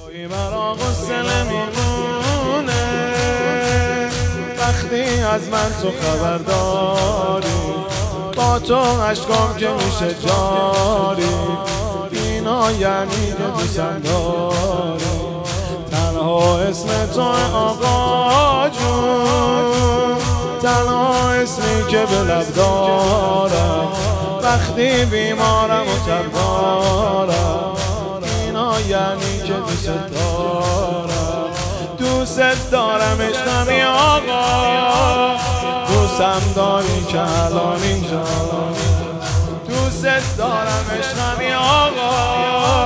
توی برا غصه نمیمونه وقتی از من تو خبر داری، با تو عشقام که میشه جاری، اینا یعنی که دوستم داری. تنها اسم تو آقا جون، تنها اسمی که به لب دارم وقتی بیمارم و تب دارم، اینا یعنی که دوست دارم. دوست دارم عشقمی آقا، دوستم داری که الان اینجا. دوست دارم عشقمی آقا.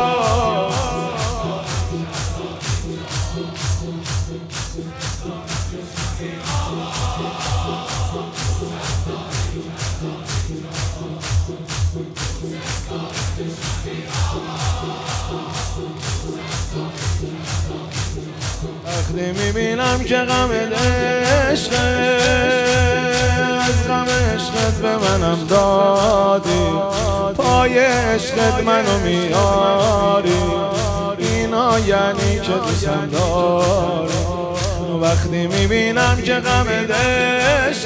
وقتی میبینم که غم عشقت، از غم عشقت به منم دادی، پای عشقت منو میاری، اینا یعنی که دوستم داری. وقتی میبینم که غم عشقت،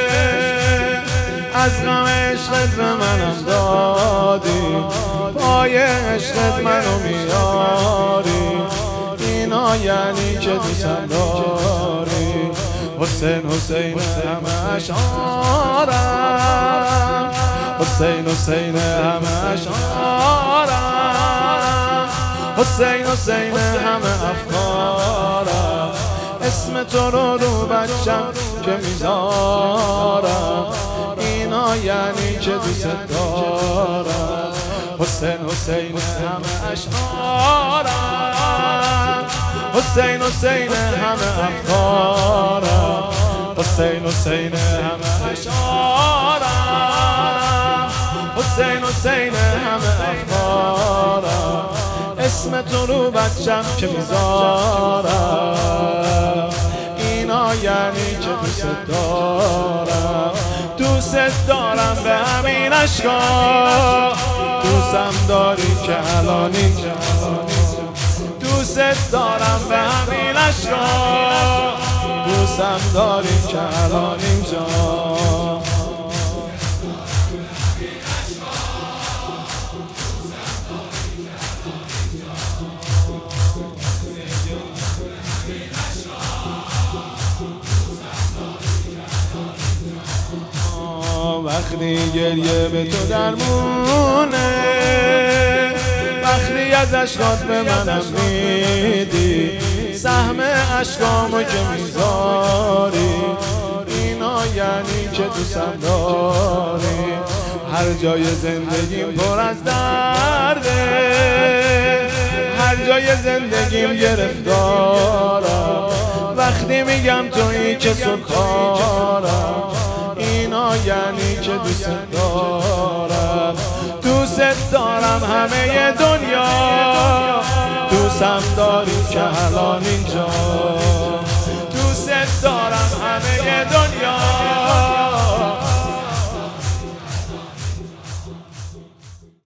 از غم عشقت به منم دادی، پای عشقت منو میاری، اینا یعنی که دوستم داری. حسین حسین همه اشعارم، حسین حسین همه اشعارم، حسین حسین همه افکارم، اسم تو رو بچم که میذارم، اینا یعنی که دوست دارم. حسین حسین همه اشعارم، حسین حسین همه افکارم، حسین حسین همه اشعارم، حسین حسین همه افکارم، اسم تو رو بچم که میذارم، اینا یعنی که دوست دارم. دوست دارم به همین عشقا، دوستم داری که الان اینجا. دوست دارم به همین عشقا، دوستم داری که الان اینجا. وقتی گریه به تو درمونه، وقتی از عشقات به منم میدی، سهم عشقامو که میذاری، اینا یعنی که دوستم داری. هر جای زندگیم پر از درده، هر جای زندگیم گرفتارم، وقتی میگم تویی که سلطانم، اینا یعنی که دوست دارم. دوست دارم همه دنیا، دوستم داری که الان اینجا. دوست دارم همه دنیا،